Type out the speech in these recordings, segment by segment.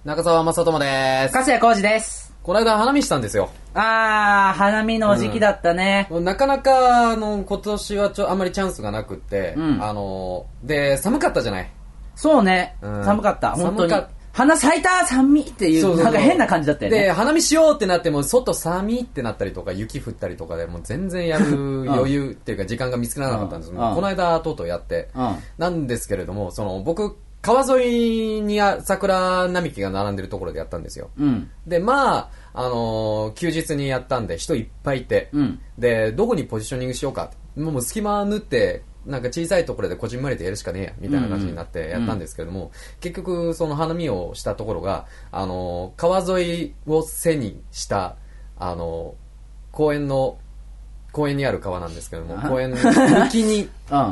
中澤正智です。 粕谷浩二です。 この間花見したんですよ。 花見の時期だったね。 なかなか今年はあんまりチャンスがなくって、で寒かったじゃない。 そうね、寒かった。本当に花咲いた寒いっていうなんか変な感じだったよね。 で花見しようってなっても外寒いってなったりとか雪降ったりとかでもう全然やる余裕っていうか時間が見つからなかったんですけど、この間とうとうやって、なんですけれども、僕川沿いに桜並木が並んでるところでやったんですよ。で休日にやったんで人いっぱいいて、でどこにポジショニングしようか、もう隙間縫ってなんか小さいところでこじんまりとやるしかねえやみたいな感じになってやったんですけども、結局その花見をしたところが川沿いを背にした公園にある川なんですけども、公園の向きに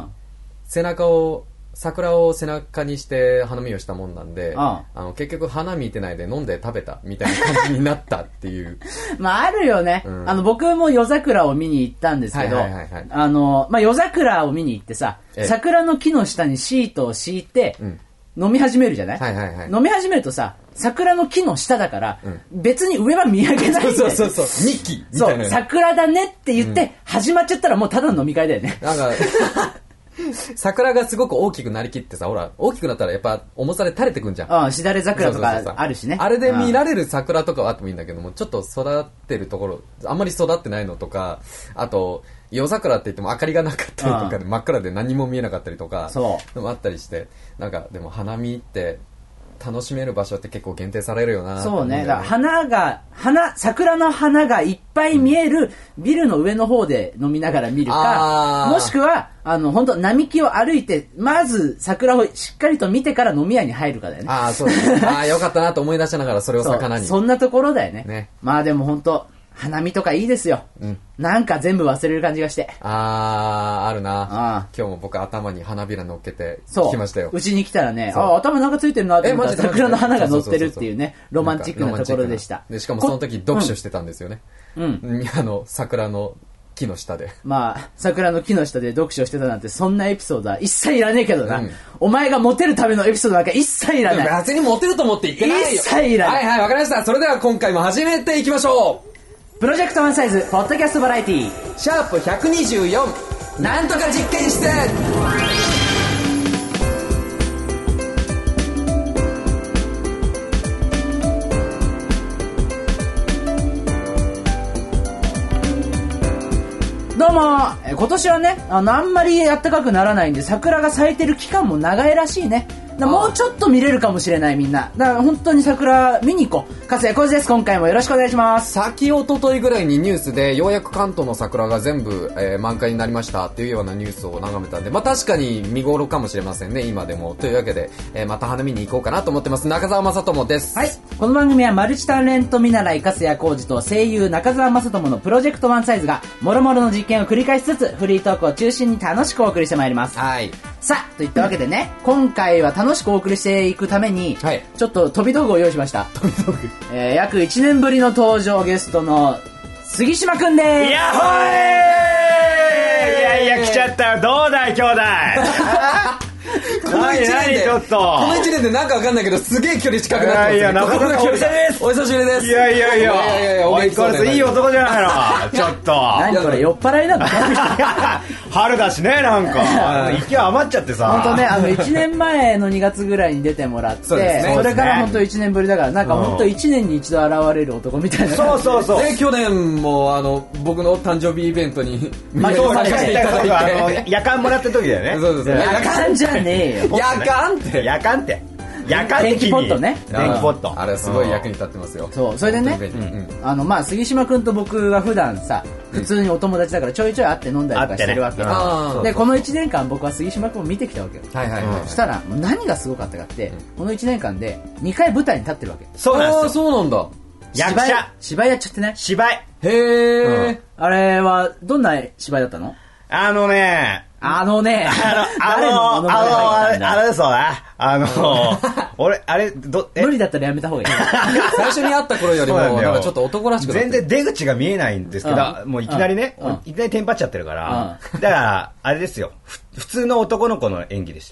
桜を背中にして花見をしたもんなんで、結局花見てないで飲んで食べたみたいな感じになったっていうあるよね、僕も夜桜を見に行ったんですけど、夜桜を見に行ってさ、桜の木の下にシートを敷いて、飲み始めるじゃない、飲み始めるとさ、桜の木の下だから、別に上は見上げないんだよ。 そう日記みたいな。 桜だねって言って、始まっちゃったらもうただの飲み会だよね。 なんか桜がすごく大きくなりきってさ、ほら大きくなったらやっぱ重さで垂れてくんじゃん。 しだれ桜とかあるしね。 あれで見られる桜とかはあってもいいんだけども、ちょっと育ってるところ、あんまり育ってないのとか、あと夜桜って言っても明かりがなかったりとかで真っ暗で何も見えなかったりとかもあったりして、なんかでも花見って楽しめる場所って結構限定されるよな。 そうね。だから桜の花がいっぱい見えるビルの上の方で飲みながら見るか、もしくは本当並木を歩いてまず桜をしっかりと見てから飲み屋に入るかだよね。 そうですね。よかったなと思い出しながらそれを魚に。 そんなところだよね。でも本当花見とかいいですよ。なんか全部忘れる感じがして。 あるな。今日も僕頭に花びら乗っけてきましたよ。 うちに来たらね、頭なんかついてるなって思ったら桜の花が乗ってるっていうね、ロマンチックなところでした。 でしかもその時読書してたんですよね。桜の木の下で。 桜の木の下で読書してたなんて、そんなエピソードは一切いらねえけどな。お前がモテるためのエピソードなんか一切いらない。 別にモテると思って言ってないよ。 一切いらない。 わかりました。それでは今回も始めていきましょう。 プロジェクトワンサイズポッドキャストバラエティシャープ124なんとか実験室。 どうも、今年はね、あんまり暖かくならないんで、桜が咲いてる期間も長いらしいね。もうちょっと見れるかもしれない、みんな。だから本当に桜見に行こう。粕谷浩二です。今回もよろしくお願いします。 一昨日ぐらいにニュースでようやく関東の桜が全部、満開になりましたっていうようなニュースを眺めたんで、確かに見頃かもしれませんね、今でも。というわけで、また花見に行こうかなと思ってます。中澤正智です。 はい。この番組はマルチタレント見習い粕谷浩二と声優中澤正智のプロジェクトワンサイズが諸々の実験を繰り返しつつ、フリートークを中心に楽しくお送りしてまいります。 はい。 さあ、といったわけでね、今回は楽しくお送りしていくために、ちょっと飛び道具を用意しました。 飛び道具。 約1年ぶりの登場ゲストの杉島くんでーす。 やっほーい。いや来ちゃったよ。どうだい兄弟。 この1年でなんかわかんないけどすげえ距離近くなってます。 いや中澤さんお久しぶりです。 お久しぶりです。 いやおいこれいい男じゃないの。ちょっと何これ酔っ払いなの。 春だしね、なんか勢い余っちゃってさ。 本当ね、1年前の2月ぐらいに出てもらって、それから本当1年ぶりだから、なんか本当1年に一度現れる男みたいな。 そうで去年も僕の誕生日イベントに参加していただいて、 夜間もらった時だよね。 そう夜間じゃねえよ。 夜間って電気ポットね。 電気ポット。 あれすごい役に立ってますよ。 そう、それでね、杉島くんと僕は普段さ、普通にお友達だからちょいちょい会って飲んだりとかしてるわけ。で、この1年間僕は杉島くんを見てきたわけよ。そしたら、何がすごかったかって、この1年間で2回舞台に立ってるわけ。 そうなんですよ。 そうなんだ。 芝居やっちゃってね。 芝居。 へー。 あれは、どんな芝居だったの？ あれですよね。俺、 無理だったらやめた方がいい。 最初に会った頃よりも、なんかちょっと男らしくなって全然出口が見えないんですけど、もういきなりね、いきなりテンパっちゃってるから、だから、あれですよ。普通の男の子の演技でしたよ。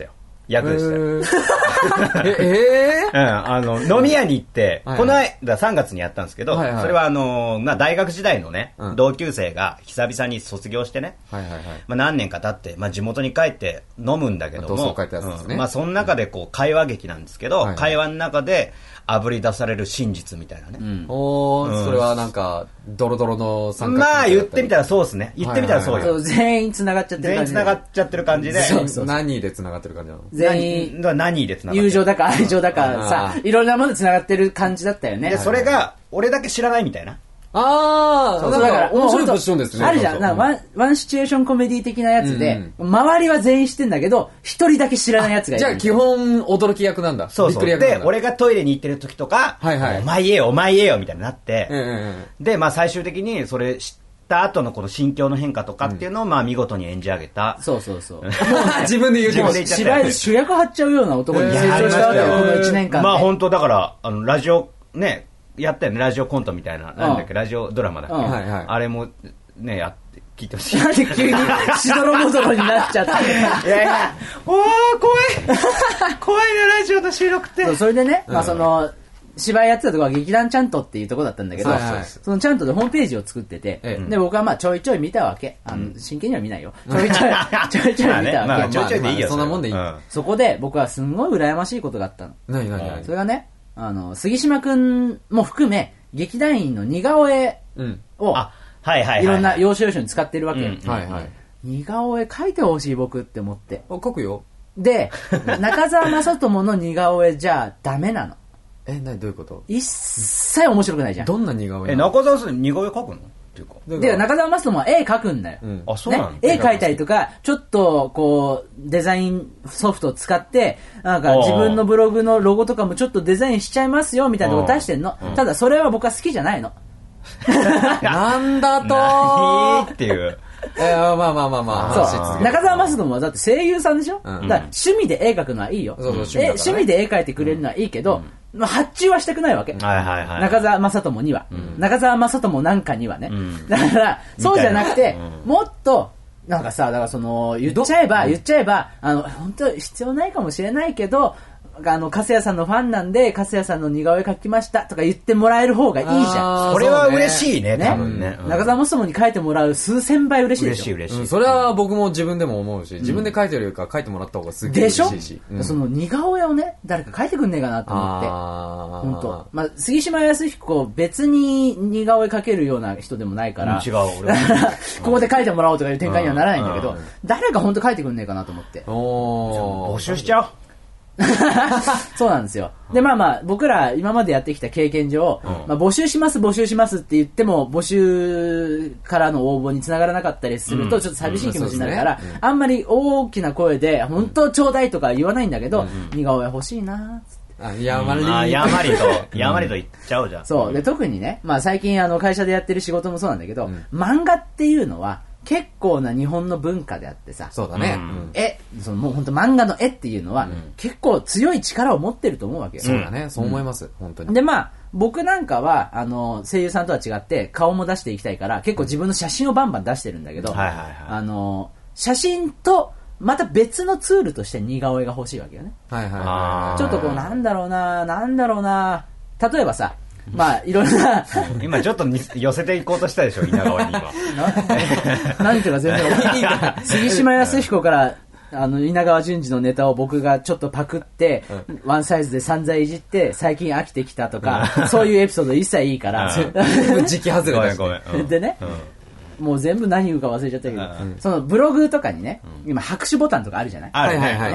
役でしたよ。飲み屋に行って、この間3月にやったんですけど、それは大学時代のね、同級生が久々に卒業してね、何年か経って、地元に帰って飲むんだけども、その中でこう会話劇なんですけど、会話の中で炙り出される真実みたいなね。 それはなんか、ドロドロの三角形。 言ってみたらそうですね。言ってみたらそうよ。 全員繋がっちゃってる感じ。 全員繋がっちゃってる感じで。 何で繋がってる感じなの？ 全員。 何で繋がってる？ 友情だか愛情だかさ、いろんなもので繋がってる感じだったよね。 で、それが、俺だけ知らないみたいな。 そうだから面白いポジションですね。 あるじゃん。ワンシチュエーションコメディ的なやつで、周りは全員知ってんだけど、一人だけ知らないやつがいる。 じゃあ基本驚き役なんだ。 そうそう。で、俺がトイレに行ってる時とか、お前言えよみたいになって、で、最終的にそれ知った後のこの心境の変化とかっていうのを見事に演じ上げた。 そう。 自分で言うてました。 芝居で主役張っちゃうような男に成長したわけよ、この1年間。 本当だから、ラジオね、やったよね、ラジオコントみたいな、なんだっけ、ラジオドラマだっけ、あれもね、やって聞いてほしい。 なんで急にしどろもどろになっちゃった。 いや怖いね、ラジオの収録って。 それでね、芝居やってたとこは劇団ちゃんとっていうとこだったんだけど、そのちゃんとでホームページを作ってて、で僕はちょいちょい見たわけ。真剣には見ないよ。ちょいちょい見たわけ。 ちょいちょいでいいよ。 そんなもんでいい。 そこで僕はすんごい羨ましいことがあったの。 何それがね、杉島くんも含め、劇団員の似顔絵を、いろんな要所要所に使ってるわけよ。似顔絵描いてほしい僕って思って。 描くよ。 で、中澤正智の似顔絵じゃダメなの。 どういうこと？ 一切面白くないじゃん。 どんな似顔絵？ 中澤さん似顔絵描くの？ で、中澤正智は絵描くんだよ。 そうなの？ 絵描いたりとか、ちょっとこう、デザインソフトを使って、なんか自分のブログのロゴとかもちょっとデザインしちゃいますよみたいなとこ出してんの。ただそれは僕は好きじゃないの。 なんだとっていう。 そう。中澤正智はだって声優さんでしょ？だから趣味で絵描くのはいいよ。趣味で絵描いてくれるのはいいけど、発注はしたくないわけ。中澤正智には。中澤正智なんかにはね。だから、そうじゃなくて、もっと、なんかさ、だから言っちゃえば、本当必要ないかもしれないけど、粕谷さんのファンなんで、粕谷さんの似顔絵描きましたとか言ってもらえる方がいいじゃん。 それは嬉しいね、多分ね。 中澤正智に描いてもらう数千倍嬉しいでしょ。 嬉しい。 それは僕も自分でも思うし、自分で描いてるよりか描いてもらった方がすげえ嬉しいし。 その似顔絵をね、誰か描いてくんねえかなと思って。本当。杉島康彦、別に似顔絵描けるような人でもないから。 違う、俺は。ここで描いてもらおうとかいう展開にはならないんだけど、誰か本当描いてくんねえかなと思って。 募集しちゃおう。 そうなんですよ。で、僕ら今までやってきた経験上、募集しますって言っても、募集からの応募につながらなかったりすると、ちょっと寂しい気持ちになるから、あんまり大きな声で、本当ちょうだいとか言わないんだけど、似顔絵欲しいなーって。 やまりと言っちゃおうじゃん。 そう。で、特にね、最近会社でやってる仕事もそうなんだけど、漫画っていうのは、結構な日本の文化であってさ。 そうだね。 もう本当漫画の絵っていうのは、結構強い力を持ってると思うわけよ。 そうだね。そう思います。本当に。 で、僕なんかは、声優さんとは違って、顔も出していきたいから、結構自分の写真をバンバン出してるんだけど、写真と、また別のツールとして似顔絵が欲しいわけよね。ちょっとこう、なんだろうな、例えばさ、いろんな今ちょっと寄せていこうとしたでしょ、稲川に今。 何ていうか全然いいから。杉島康彦から、稲川淳二のネタを僕がちょっとパクって、ワンサイズで散々いじって、最近飽きてきたとか、そういうエピソード一切いいから。 時期外れだし。 でね、もう全部何言うか忘れちゃったけど、そのブログとかにね、今拍手ボタンとかあるじゃない？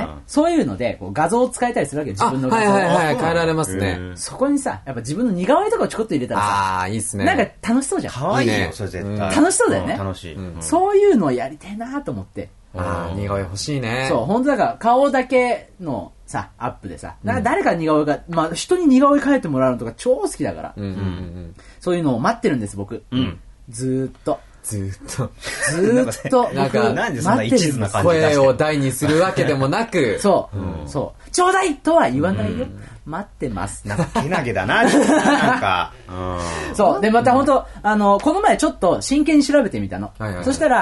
そういうので画像を使えたりするわけよ、自分の画像を。 変えられますね。 そこにさ、やっぱ自分の似顔絵とかをちょこっと入れたらさ、 いいっすね。 なんか楽しそうじゃん。 可愛いよ、それ絶対。 楽しそうだよね。 楽しい。 そういうのをやりたいなと思って。 似顔絵欲しいね。 そう、本当だから顔だけのさ、アップでさ、誰か似顔絵が、人に似顔絵描いてもらうのとか超好きだから、そういうのを待ってるんです、僕。ずーっと。 なんか、なんでそんな一途な感じ声を大にするわけでもなく。 そう。ちょうだいとは言わないよ。待ってます。 なんか、けなげだな、なんか。 そう。で、また本当この前ちょっと真剣に調べてみたの。そしたら、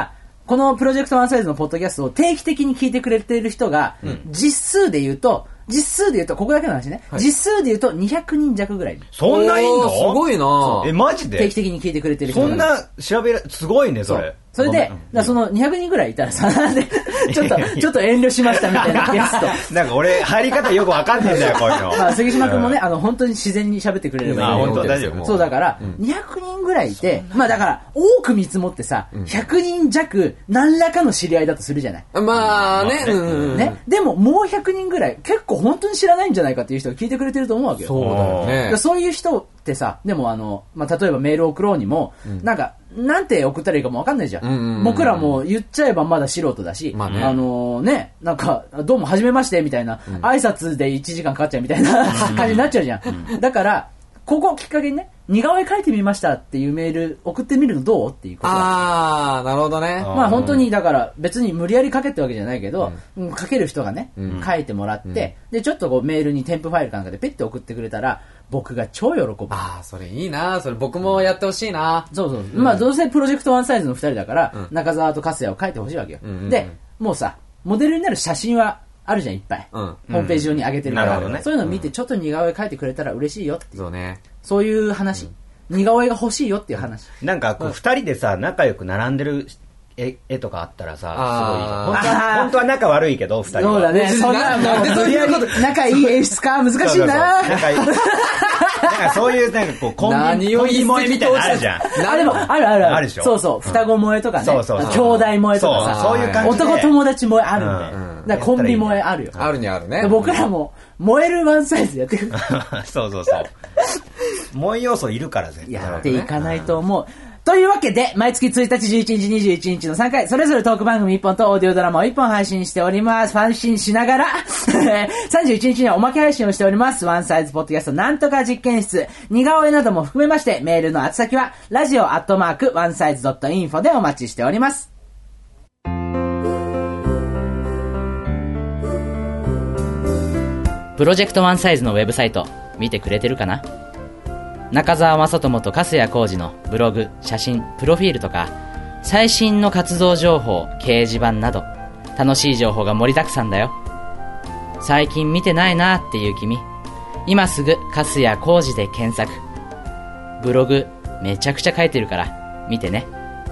このプロジェクトワンサイズのポッドキャストを定期的に聞いてくれている人が、実数で言うと、ここだけの話ね。実数で言うと200人弱ぐらい。 そんないいの？ すごいな。 マジで？ 定期的に聞いてくれてる人。 そんな調べる、すごいね、それ。 それで、その200人ぐらいいたらさ、ちょっと遠慮しましたみたいなゲスト。 なんか俺、入り方よくわかんねえんだよ、こういうの。 まあ、杉島くんもね、本当に自然に喋ってくれればいい。 本当大丈夫。 そうだから、200人ぐらいいて、まあだから、多く見積もってさ、100人弱、何らかの知り合いだとするじゃない。 まあね、 ね。でも、もう100人ぐらい、結構本当に知らないんじゃないかっていう人が聞いてくれてると思うわけよ。 そうだよね。 そういう人ってさ、でもまあ例えばメール送ろうにも、なんて送ったらいいかもわかんないじゃん。僕らも言っちゃえばまだ素人だし、ね、なんか、どうも初めましてみたいな、挨拶で1時間かかっちゃうみたいな感じになっちゃうじゃん。だから、ここをきっかけにね、似顔絵描いてみましたっていうメール送ってみるのどうっていうこと。 ああ、なるほどね。 まあ本当にだから別に無理やり書けってわけじゃないけど、書ける人がね、書いてもらって、で、ちょっとこうメールに添付ファイルかなんかでペッて送ってくれたら、僕が超喜ぶ。 ああ、それいいな。それ僕もやってほしいな。 そう。まあどうせプロジェクトワンサイズの2人だから、中澤と粕谷を書いてほしいわけよ。で、もうさ、モデルになる写真はあるじゃん、いっぱい。ホームページ上に上げてるから。そういうのを見てちょっと似顔絵描いてくれたら嬉しいよって。 そうね。 そういう話。似顔絵が欲しいよっていう話。 なんかこう2人でさ、仲良く並んでる絵とかあったらさ、すごい本当は仲悪いけど、2人は。 そうだね。そんな、無理やり仲いい演出か、難しいな。 なんかそういう、なんかこう、コンビ萌えみたいなのあるじゃん。 あれも、ある。 あるでしょ。 そう。双子萌えとかね。兄弟萌えとかさ。 そういう感じで。 男友達萌えあるんだよ。だからコンビ萌えあるよ。 あるにあるね。 僕らも、燃えるワンサイズやってくる。 そう。萌え要素いるから絶対。 やっていかないと思う。というわけで、毎月1日、11日、21日の3回、それぞれトーク番組1本とオーディオドラマを1本配信しております。配信しながら、31日にはおまけ配信をしております。ワンサイズポッドキャストなんとか実験室、似顔絵なども含めまして、メールの宛先は、radio@onesize.info でお待ちしております。プロジェクトワンサイズのウェブサイト、見てくれてるかな？中澤正智と粕谷浩二のブログ、写真、プロフィールとか、最新の活動情報、掲示板など、楽しい情報が盛りだくさんだよ。最近見てないなっていう君、今すぐ粕谷浩二で検索。ブログめちゃくちゃ書いてるから見てね。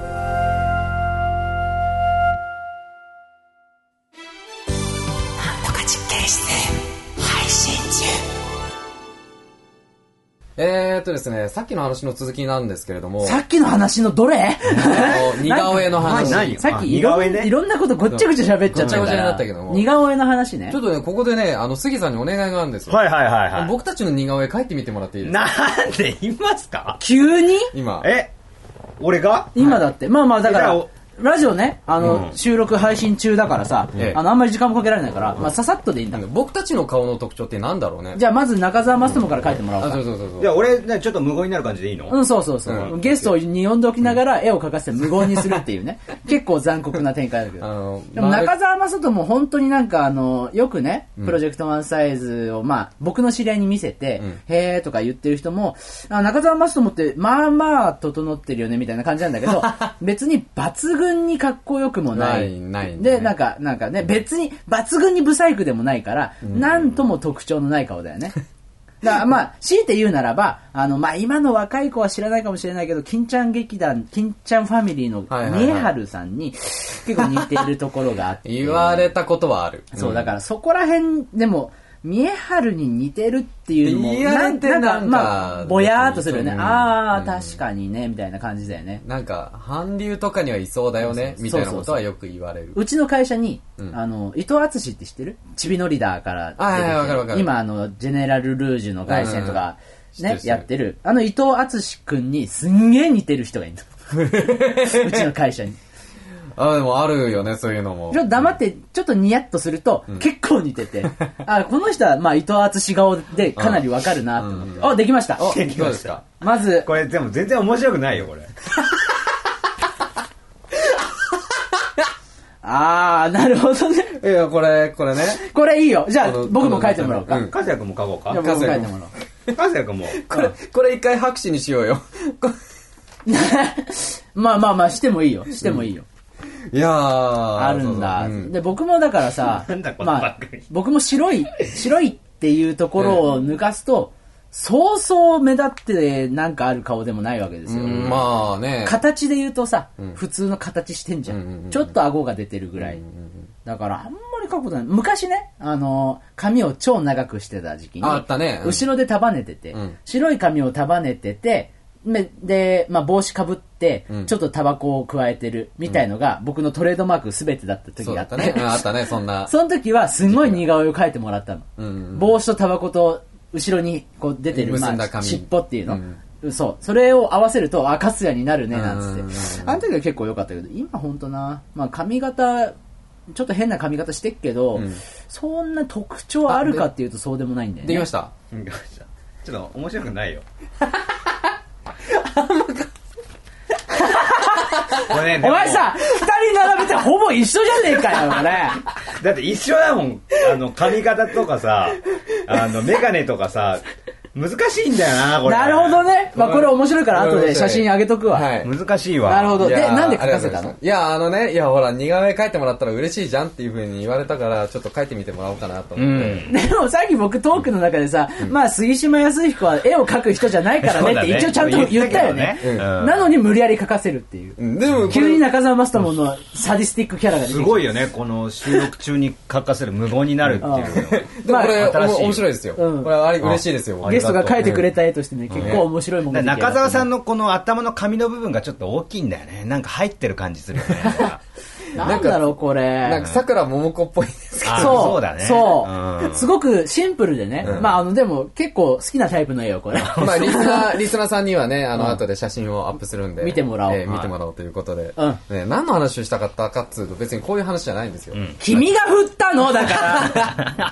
なんとか実験室配信中。 ですね、さっきの話の続きなんですけれども。 さっきの話のどれ？ 似顔絵の話。 さっきいろんなことごっちゃごちゃ喋っちゃったから。似顔絵の話ね。 ちょっとね、ここでね、杉さんにお願いがあるんですよ。 はい。 僕たちの似顔絵描いてみてもらっていいですか？ なんで言いますか？ 急に？ 今。 俺が？ 今だって。まあだから。ラジオね、収録配信中だからさ、あんまり時間もかけられないから、まあ、ささっとでいいんだ。 僕たちの顔の特徴ってなんだろうね。 じゃあまず中澤正智から書いてもらおうか。 そう。じゃあ俺、ちょっと無言になる感じでいいの？ そう。ゲストに呼んでおきながら絵を描かせて無言にするっていうね。結構残酷な展開だけど。でも中澤正智も本当になんかよくね、プロジェクトワンサイズをまあ僕の知り合いに見せて、へーとか言ってる人も、中澤正智ってまあまあ整ってるよねみたいな感じなんだけど、別に抜群にかっこよくもない。で、なんかね、別に抜群にブサイクでもないから、なんとも特徴のない顔だよね。だからまあ、強いて言うならば、まあ今の若い子は知らないかもしれないけど、金ちゃん劇団、金ちゃんファミリーの三重春さんに結構似ているところがあって。 言われたことはある。 そう、だからそこら辺でも、三重春に似てるっていうのもなんかまあぼやーっとするよね。確かにねみたいな感じだよね。 なんか韓流とかにはいそうだよねみたいなことはよく言われる。 うちの会社に伊藤淳って知ってる？ちびのリーダーから出てきて、今ジェネラルルージュの凱旋とかねやってる伊藤淳くんにすんげえ似てる人がいるの。うちの会社に。 でもあるよね、そういうのも。 ちょっと黙って、ちょっとニヤッとすると、結構似てて。この人は、まあ、伊藤淳顔でかなりわかるなと。できました。 できました。 まず。 これ、でも全然面白くないよ、これ。 なるほどね。 いや、これね。 これいいよ。じゃあ、僕も書いてもらおうか。 粕谷君も書こうか。 僕も書いてもらおう。 粕谷君も。 これ一回拍手にしようよ。 まあ、してもいいよ。 いやー。 あるんだ。で、僕もだからさ、まあ、僕も白いっていうところを抜かすと、そうそう目立ってなんかある顔でもないわけですよ。 まあね。 形で言うとさ、普通の形してんじゃん。ちょっと顎が出てるぐらい。だからあんまり描くことない。昔ね、髪を超長くしてた時期に、 あったね。 後ろで束ねてて、白い髪を束ねてて、で、まあ、帽子かぶって、ちょっとタバコを加えてるみたいのが、僕のトレードマーク全てだった時があってね。 あったね、そんな。 その時はすごい似顔絵を描いてもらったの。帽子とタバコと後ろにこう出てる、まあ、尻尾っていうの。そう。それを合わせると、あ、カツヤになるね、なんつって。あの時は結構良かったけど、今ほんとな、まあ、髪型、ちょっと変な髪型してっけど、そんな特徴あるかっていうとそうでもないんだよね。 できました。 ちょっと面白くないよ。 お前さ、二人並べてほぼ一緒じゃねえかよ、俺。 だって一緒だもん。髪型とかさ、メガネとかさ、難しいんだよな、これ。 なるほどね。まあこれ面白いから後で写真あげとくわ。 難しいわ。 なるほど。で、なんで描かせたの？ いや、いや、ほら、似顔絵描いてもらったら嬉しいじゃんっていう風に言われたから、ちょっと描いてみてもらおうかなと思って。 でもさっき僕トークの中でさ、まあ杉島康彦は絵を描く人じゃないからねって一応ちゃんと言ったよね。なのに無理やり描かせるっていう。でも急に中澤マスタモンのサディスティックキャラが出てきて。 すごいよね、この収録中に描かせる無言になるっていう。 でもこれ面白いですよ。これ嬉しいですよ。 ゲストが描いてくれた絵としてね、結構面白いものが中澤さんのこの頭の髪の部分がちょっと大きいんだよね。なんか入ってる感じするよね。 なんだろうこれ。 なんか桜桃子っぽいですけど。 そうだね。 そう。すごくシンプルでね。まあでも結構好きなタイプの絵よこれ。 まあリスナーさんにはね、後で写真をアップするんで。 見てもらおう。 見てもらおうということで。何の話をしたかったかっつうと別にこういう話じゃないんですよ。 君が振ったのだから。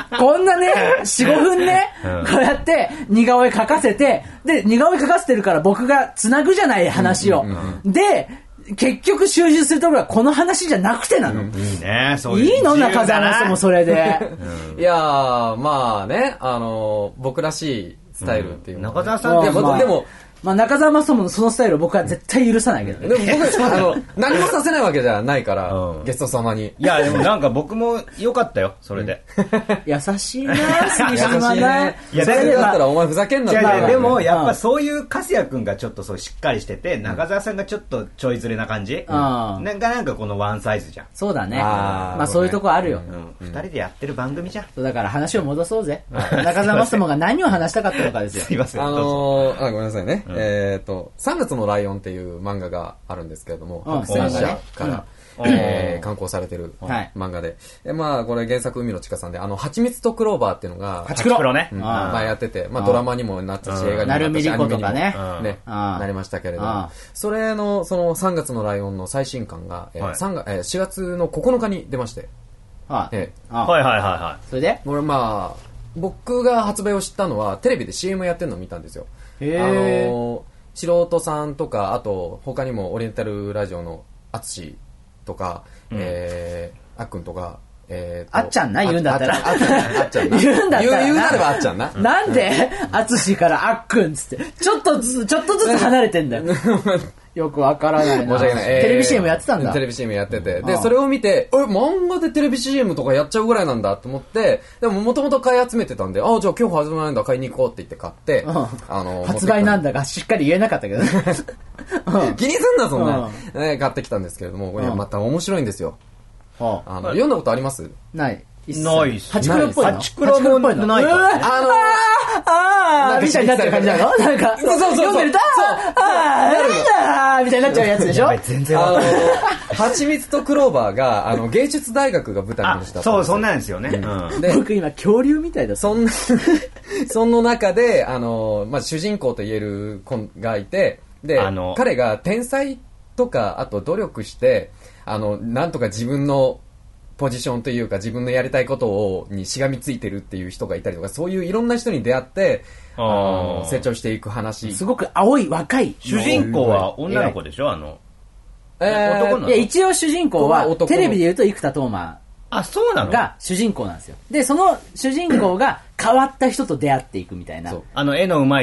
こんなね、4、5分ね、こうやって似顔絵描かせて、で、似顔絵描かせてるから僕が繋ぐじゃない話を。で、結局集中するところはこの話じゃなくてなの。 いいね、そういう。 いいの中澤さんもそれで。 いやー、まあね、僕らしいスタイルっていう。 中澤さんって、 でも、 まあ中澤マスタモンのそのスタイルを僕は絶対許さないけどね。 でも僕、何もさせないわけじゃないから、ゲスト様に。 いや、でもなんか僕も良かったよ、それで。 優しいな杉島ね。 いや、それだったらお前ふざけんなって。 でも、やっぱそういう粕谷くんがちょっとそうしっかりしてて、中澤さんがちょっとちょいずれな感じなんかこのワンサイズじゃん。 そうだね。まあそういうとこあるよ。 二人でやってる番組じゃん。 だから話を戻そうぜ。中澤マスタモンが何を話したかったのかですよ。 すいません。 ごめんなさいね。3月のライオンっていう漫画があるんですけれども、白戦車から刊行されてる漫画で、まあこれ原作海野千佳さんで、蜂蜜とクローバーっていうのが、 ハチクロね。 まあやってて、まあドラマにもなったし、映画にもなったし、 なるみりことかね。 なりましたけれども、それの、その3月のライオンの最新刊が、4月の9日に出まして、 はいはいはい。 それでこれまあ、僕が発売を知ったのは、テレビで CM やってるのを見たんですよ。素人さんとか、あと他にもオリエンタルラジオのあつしとか、あっくんとか、 あっちゃんな、言うんだったら。 あっちゃんな。 言うんだったら。 言うなればあっちゃんな。 なんで、あつしからあっくんつって、ちょっとずつ離れてんだよ。よくわからないな。 申し訳ない。 テレビ CM やってたんだ。 テレビ CM やってて。で、それを見て、漫画でテレビ CM とかやっちゃうぐらいなんだと思って、でももともと買い集めてたんで、じゃあ今日始まるんだ、買いに行こうって言って買って、 発売なんだがしっかり言えなかったけどね。 気にすんな、そんな。買ってきたんですけれども、また面白いんですよ。読んだことあります？ ない。 ないっす。 ハチクロっぽいの？ ハチクロもないから。 みたいになってる感じなの？なんか、読んでると、なんだみたいになっちゃうやつでしょ？ 全然わかんない。 ハチミツとクローバーが、芸術大学が舞台にした。 そう、そんなんですよね。 僕今恐竜みたいだ。 その中で、まあ、主人公と言える子がいて、で、彼が天才とか、あと努力して、なんとか自分のポジションというか自分のやりたいことにしがみついてるっていう人がいたりとか、そういういろんな人に出会って成長していく話。 すごく青い若い主人公は女の子でしょ？男の子。 いや一応主人公はテレビで言うと生田斗真が主人公なんですよ。でその主人公が変わった人と出会っていくみたいな。 絵の上手い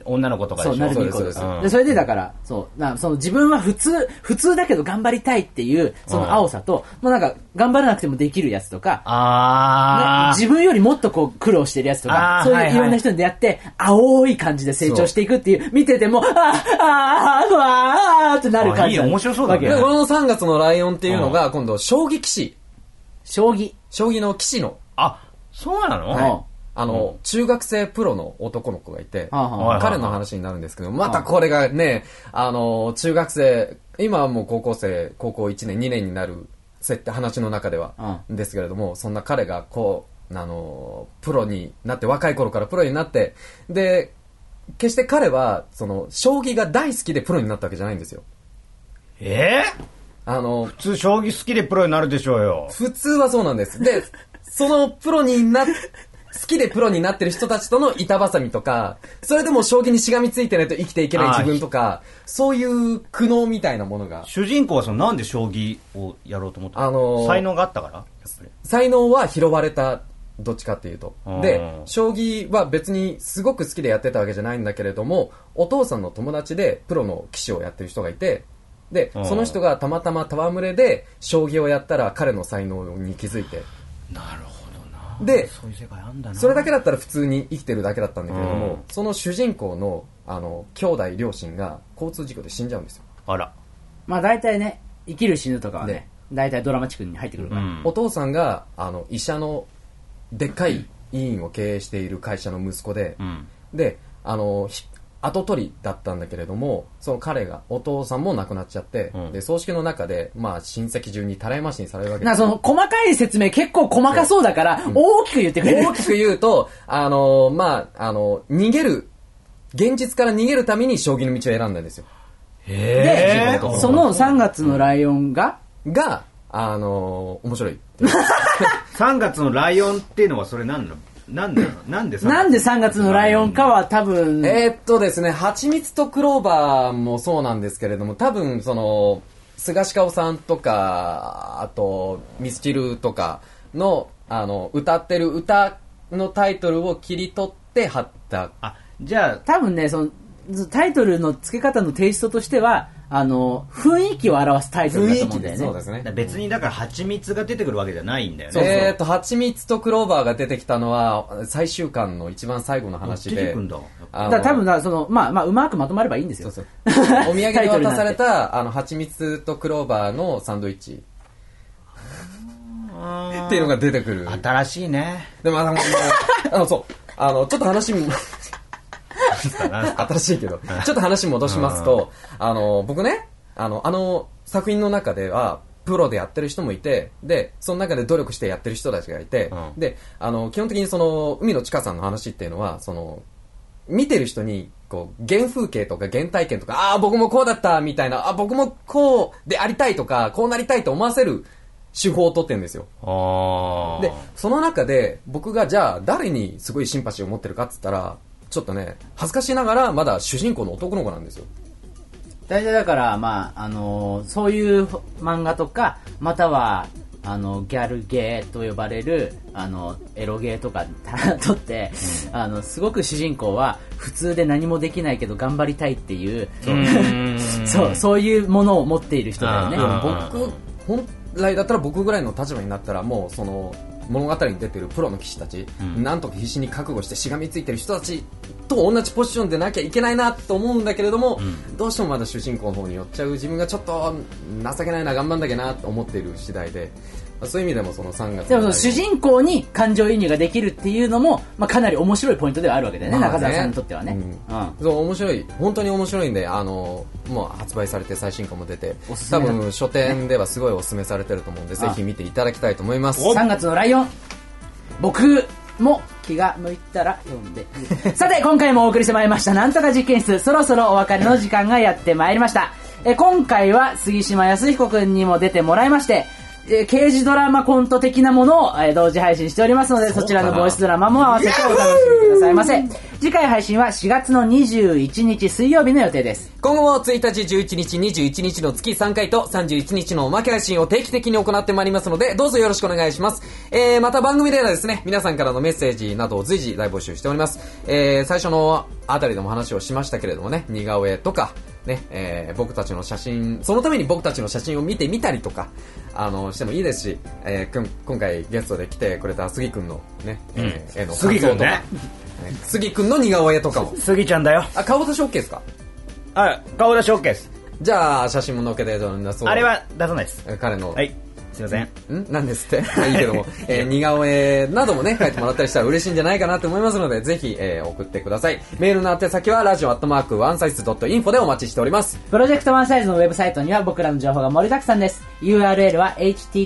女の子とかでしょ。 そう、なるみこです。で、それでだから、その自分は普通だけど頑張りたいっていう、その青さと、もうなんか、頑張らなくてもできるやつとか、自分よりもっとこう苦労してるやつとか、そういういろんな人に出会って、青い感じで成長していくっていう、見てても、うわーってなる感じ。 いい、面白そうだけど。 この3月のライオンっていうのが、今度、将棋棋士。 将棋の棋士の。 あ、そうなの？ はい。中学生プロの男の子がいて、彼の話になるんですけど、またこれがね、中学生、今はもう高校1年、2年になる話の中では、ですけれども、そんな彼がこう、プロになって、若い頃からプロになって、で、決して彼は、将棋が大好きでプロになったわけじゃないんですよ。 普通将棋好きでプロになるでしょうよ。 普通はそうなんです。で、その好きでプロになってる人たちとの板挟みとか、それでも将棋にしがみついてないと生きていけない自分とか、そういう苦悩みたいなものが。 主人公はなんで将棋をやろうと思ったの？才能があったから？やっぱり才能は拾われた。どっちかっていうと。で、将棋は別にすごく好きでやってたわけじゃないんだけれども、お父さんの友達でプロの棋士をやってる人がいて、で、その人がたまたま戯れで将棋をやったら彼の才能に気づいて。 なるほどな。 で、 そういう世界あんだな。 それだけだったら普通に生きてるだけだったんだけれども、その主人公の、兄弟両親が交通事故で死んじゃうんですよ。 あら。 まあ大体ね、生きる死ぬとかはね、大体ドラマチックに入ってくるから。 お父さんが、医者のでっかい医院を経営している会社の息子で、で、跡取りだったんだけれども、その彼が、お父さんも亡くなっちゃって、で、葬式の中で、まあ、親戚中にたらい回しにされるわけです。 その、細かい説明結構細かそうだから、大きく言ってくれる。 大きく言うと、逃げる、現実から逃げるために将棋の道を選んだんですよ。 で、その3月のライオンが、 面白い。 3月のライオンっていうのはそれなんで 3月のライオンかは多分。 ですね、蜂蜜とクローバーもそうなんですけれども、多分菅氏香さんとか、あと、ミスチルとかの、歌ってる歌のタイトルを切り取って貼った。 じゃあ、多分ね、タイトルの付け方のテイストとしては、雰囲気を表すタイトルだと思うんだよね。 そうですね。 別にだから蜂蜜が出てくるわけじゃないんだよね。 蜂蜜とクローバーが出てきたのは最終巻の一番最後の話で。 出てくんだ。 多分うまくまとまればいいんですよ。 そうお土産で渡された蜂蜜とクローバーのサンドイッチっていうのが出てくる。 新しいね。 でもそうちょっと話も。新しいけど、ちょっと話戻しますと、僕ね、作品の中では、プロでやってる人もいて、で、その中で努力してやってる人たちがいて、で、基本的に海野千佳さんの話っていうのは、見てる人に、原風景とか原体験とか、僕もこうだったみたいな、僕もこうでありたいとか、こうなりたいと思わせる手法を取ってるんですよ。で、その中で、僕がじゃあ、誰にすごいシンパシーを持ってるかって言ったら、ちょっとね、恥ずかしながらまだ主人公の男の子なんですよ。 大体だからそういう漫画とか、またはギャルゲーと呼ばれるエロゲーとかとって、すごく主人公は普通で何もできないけど頑張りたいっていうそういうものを持っている人だよね。 本来だったら僕ぐらいの立場になったらもう物語に出てるプロの棋士たち、なんとか必死に覚悟してしがみついてる人たちと同じポジションでなきゃいけないなと思うんだけれども、どうしてもまだ主人公の方に寄っちゃう自分がちょっと情けないな、頑張んなきゃなと思っている次第で、そういう意味でも3月でも主人公に感情移入ができるっていうのも、かなり面白いポイントではあるわけだよね、中澤さんにとってはね。 そう面白い、本当に面白いんで、もう発売されて最新刊も出て、多分書店ではすごいお勧めされてると思うんで、ぜひ見ていただきたいと思います。 3月のライオン、僕も気が向いたら読んでさて、今回もお送りしてまいりましたなんとか実験室、そろそろお別れの時間がやってまいりました。今回は杉島康彦くんにも出てもらいまして、 刑事ドラマコント的なものを、同時配信しておりますので、そちらのボイスドラマも合わせてお楽しみくださいませ。次回配信は4月の21日水曜日の予定です。 今後も1日、11日、21日の月3回と31日のおまけ配信を定期的に行ってまいりますので、どうぞよろしくお願いします。また番組ではですね、皆さんからのメッセージなどを随時大募集しております。最初のあたりでも話をしましたけれどもね、似顔絵とか、ね、僕たちの写真、そのために僕たちの写真を見てみたりとか、してもいいですし、今回ゲストで来てくれた杉くんのね、絵の感想とか、杉くんの似顔絵とかも。 杉ちゃんだよ。 顔出し OK ですか？ 顔出し OK です。 じゃあ、写真も載っけて、 あれは出さないです。 彼の。 はい。すいません。 なんですっていいけども、似顔絵などもね、書いてもらったりしたら嬉しいんじゃないかなと思いますので、ぜひ、送ってください。メールの宛先は、radio@onesize.info でお待ちしております。 プロジェクトワンサイズのウェブサイトには僕らの情報が盛りだくさんです。URL は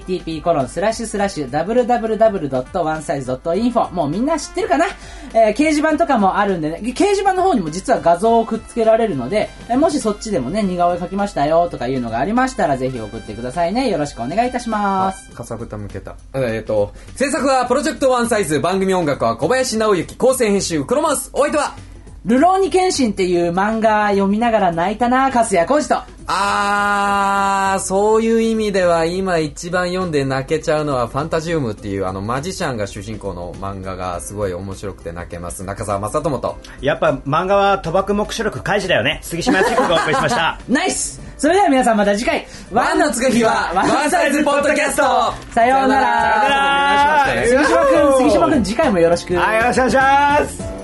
http://www.onesize.info もうみんな知ってるかな？掲示板とかもあるんでね、掲示板の方にも実は画像をくっつけられるので、もしそっちでもね、似顔絵描きましたよとかいうのがありましたら、ぜひ送ってくださいね。よろしくお願いいたします。 かさぶた向けた。制作はプロジェクトワンサイズ、番組音楽は小林直之、構成編集黒マウス、お相手はルローニケンシンっていう漫画読みながら泣いたな、粕谷浩二と。 そういう意味では今一番読んで泣けちゃうのはファンタジウムっていうマジシャンが主人公の漫画がすごい面白くて泣けます。中澤正智と。 やっぱ漫画は賭博目視録開示だよね。杉島千子がお送りしました。 ナイス。それでは皆さんまた次回。 ワンのつく日はワンサイズポッドキャスト。 さようなら。杉島くん次回もよろしく。 はい、よろしくお願いします。